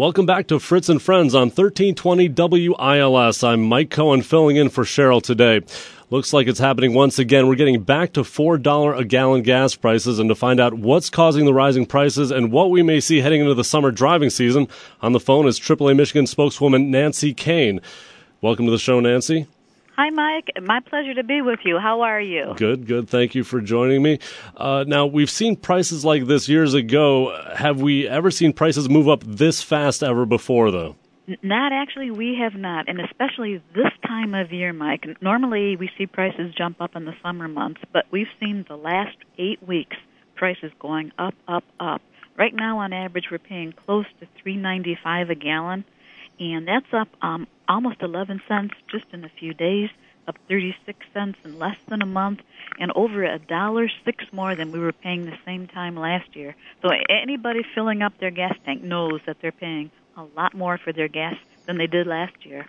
Welcome back to Fritz and Friends on 1320 WILS. I'm Mike Cohen filling in for Cheryl today. Looks like it's happening once again. We're getting back to $4 a gallon gas prices, and to find out what's causing the rising prices and what we may see heading into the summer driving season, on the phone is AAA Michigan spokeswoman Nancy Kane. Welcome to the show, Nancy. Hi, Mike. My pleasure to be with you. How are you? Good. Thank you for joining me. Now, we've seen prices like this years ago. Have we ever seen prices move up this fast ever before, though? Not actually. We have not, and especially this time of year, Mike. Normally, we see prices jump up in the summer months, but we've seen the last 8 weeks prices going up, up, up. Right now, on average, we're paying close to $3.95 a gallon, and that's up almost 11 cents just in a few days, up 36 cents in less than a month, and over $1.06 more than we were paying the same time last year. So anybody filling up their gas tank knows that they're paying a lot more for their gas than they did last year.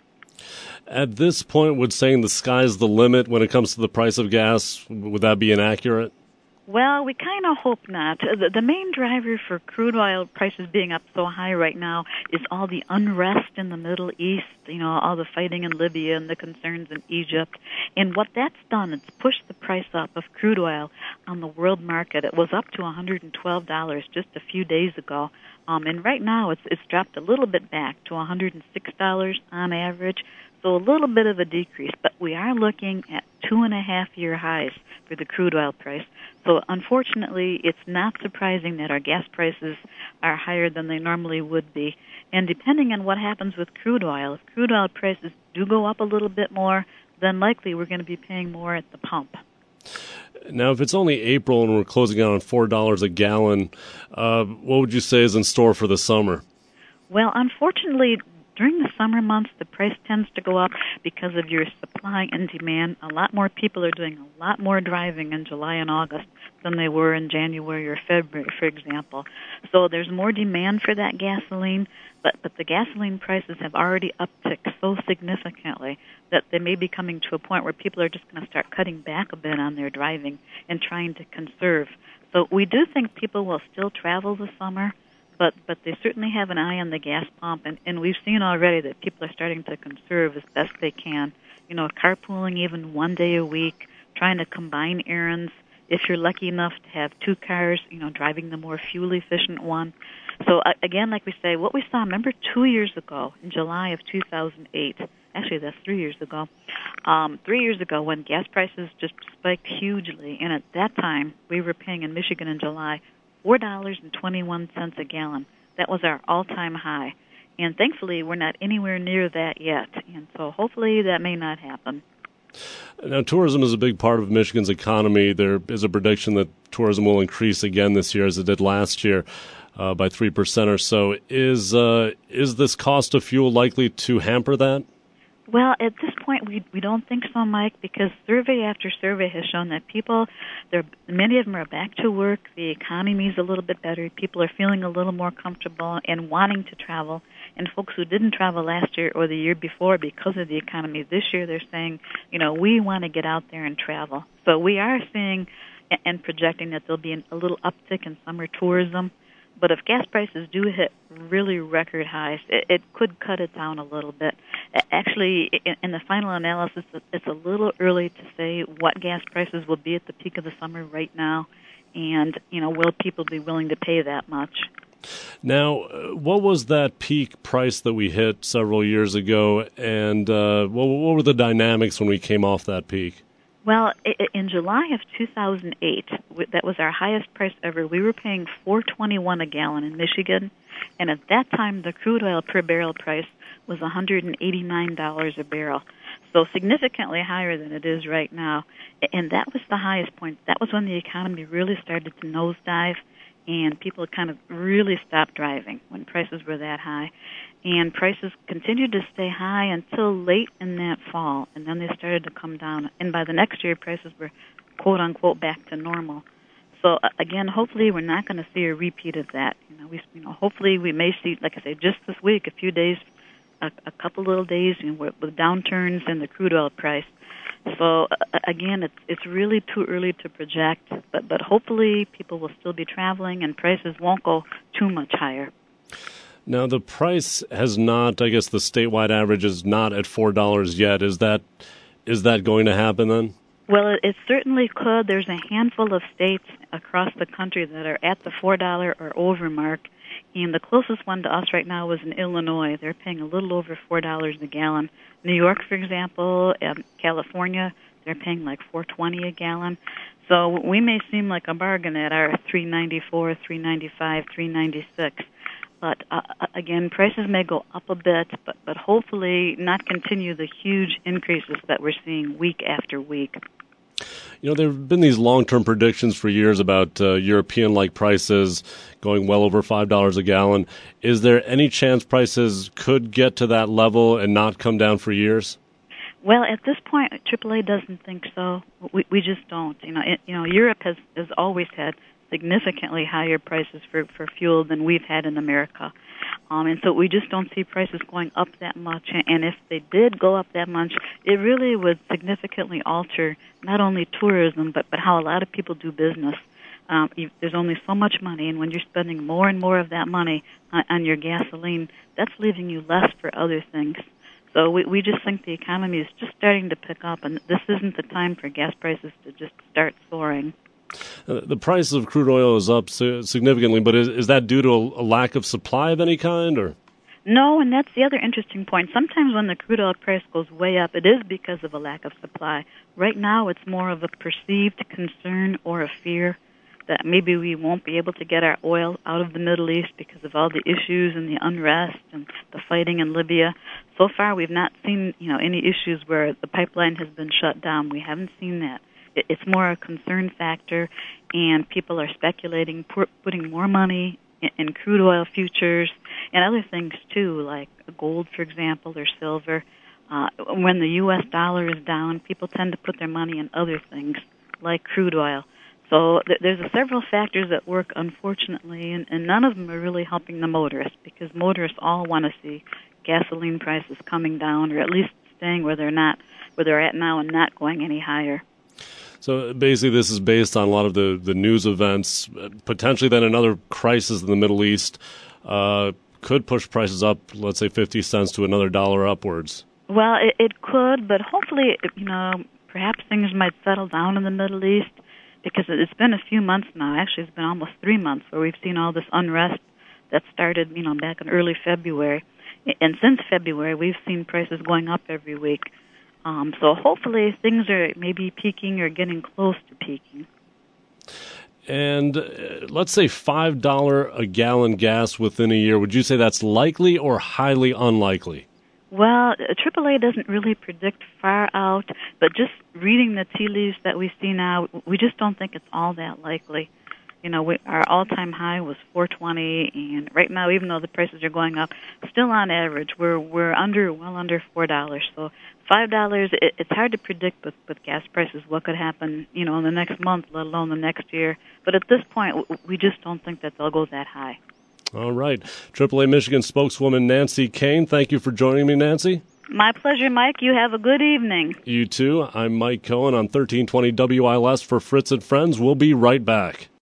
At this point, would saying the sky's the limit when it comes to the price of gas, would that be inaccurate? Well, we kind of hope not. The main driver for crude oil prices being up so high right now is all the unrest in the Middle East, all the fighting in Libya and the concerns in Egypt. And what that's done, it's pushed the price up of crude oil on the world market. It was up to $112 just a few days ago. And right now it's dropped a little bit back to $106 on average. So a little bit of a decrease, but we are looking at 2.5-year highs for the crude oil price. So unfortunately, it's not surprising that our gas prices are higher than they normally would be. And depending on what happens with crude oil, if crude oil prices do go up a little bit more, then likely we're going to be paying more at the pump. Now, if it's only April and we're closing out on $4 a gallon, what would you say is in store for the summer? Well, unfortunately, during the summer months, the price tends to go up because of your supply and demand. A lot more people are doing a lot more driving in July and August than they were in January or February, for example. So there's more demand for that gasoline, but the gasoline prices have already upticked so significantly that they may be coming to a point where people are just going to start cutting back a bit on their driving and trying to conserve. So we do think people will still travel this summer, but they certainly have an eye on the gas pump, and we've seen already that people are starting to conserve as best they can. Carpooling even one day a week, trying to combine errands. If you're lucky enough to have 2 cars, driving the more fuel-efficient one. So, again, like we say, what we saw, remember 2 years ago, in July of 2008, actually that's 3 years ago, 3 years ago when gas prices just spiked hugely, and at that time we were paying in Michigan in July $4.21 a gallon. That was our all-time high. And thankfully, we're not anywhere near that yet. And so hopefully that may not happen. Now, tourism is a big part of Michigan's economy. There is a prediction that tourism will increase again this year as it did last year by 3% or so. Is this cost of fuel likely to hamper that? Well, at this point, we don't think so, Mike, because survey after survey has shown that many of them are back to work, the economy is a little bit better, people are feeling a little more comfortable and wanting to travel, and folks who didn't travel last year or the year before because of the economy, this year they're saying, we want to get out there and travel. So we are seeing and projecting that there'll be a little uptick in summer tourism. But if gas prices do hit really record highs, it could cut it down a little bit. Actually, in the final analysis, it's a little early to say what gas prices will be at the peak of the summer right now, and, will people be willing to pay that much? Now, what was that peak price that we hit several years ago, and what were the dynamics when we came off that peak? Well, in July of 2008, that was our highest price ever. We were paying $4.21 a gallon in Michigan, and at that time, the crude oil per barrel price was $189 a barrel, so significantly higher than it is right now. And that was the highest point. That was when the economy really started to nosedive, and people kind of really stopped driving when prices were that high. And prices continued to stay high until late in that fall, and then they started to come down. And by the next year, prices were, quote-unquote, back to normal. So, again, hopefully we're not going to see a repeat of that. Hopefully we may see, like I say, just this week, a few days, a couple little days with downturns in the crude oil price. So, again, it's really too early to project, but hopefully people will still be traveling and prices won't go too much higher. Now, the price has not, I guess the statewide average is not at $4 yet. Is that going to happen then? Well, it certainly could. There's a handful of states across the country that are at the $4 or over mark, and the closest one to us right now is in Illinois. They're paying a little over $4 a gallon. New York, for example, and California, they're paying like $4.20 a gallon. So we may seem like a bargain at our $3.94, $3.95, $3.96. But again, prices may go up a bit, but hopefully not continue the huge increases that we're seeing week after week. You know, there have been these long-term predictions for years about European-like prices going well over $5 a gallon. Is there any chance prices could get to that level and not come down for years? Well, at this point, AAA doesn't think so. We just don't. Europe has always had significantly higher prices for fuel than we've had in America. And so we just don't see prices going up that much. And if they did go up that much, it really would significantly alter not only tourism, but how a lot of people do business. There's only so much money, and when you're spending more and more of that money on your gasoline, that's leaving you less for other things. So we just think the economy is just starting to pick up, and this isn't the time for gas prices to just start soaring. The price of crude oil is up significantly, but is that due to a lack of supply of any kind, or? No, and that's the other interesting point. Sometimes when the crude oil price goes way up, it is because of a lack of supply. Right now, it's more of a perceived concern or a fear that maybe we won't be able to get our oil out of the Middle East because of all the issues and the unrest and the fighting in Libya. So far, we've not seen any issues where the pipeline has been shut down. We haven't seen that. It's more a concern factor, and people are speculating, putting more money in crude oil futures and other things too, like gold, for example, or silver. When the U.S. dollar is down, people tend to put their money in other things, like crude oil. So there's several factors at work, unfortunately, and none of them are really helping the motorists, because motorists all want to see gasoline prices coming down, or at least staying where they're at now and not going any higher. So basically this is based on a lot of the news events. Potentially then another crisis in the Middle East could push prices up, let's say 50 cents to another dollar upwards. Well, it could, but hopefully, perhaps things might settle down in the Middle East, because it's been a few months now. Actually, it's been almost 3 months where we've seen all this unrest that started, back in early February. And since February, we've seen prices going up every week. So hopefully things are maybe peaking or getting close to peaking. And let's say $5 a gallon gas within a year. Would you say that's likely or highly unlikely? Well, AAA doesn't really predict far out, but just reading the tea leaves that we see now, we just don't think it's all that likely. Our all-time high was $4.20, and right now, even though the prices are going up, still on average, we're well under $4. So $5, it's hard to predict with gas prices what could happen, in the next month, let alone the next year. But at this point, we just don't think that they'll go that high. All right. AAA Michigan spokeswoman Nancy Kane, thank you for joining me, Nancy. My pleasure, Mike. You have a good evening. You too. I'm Mike Cohen on 1320 WILS for Fritz and Friends. We'll be right back.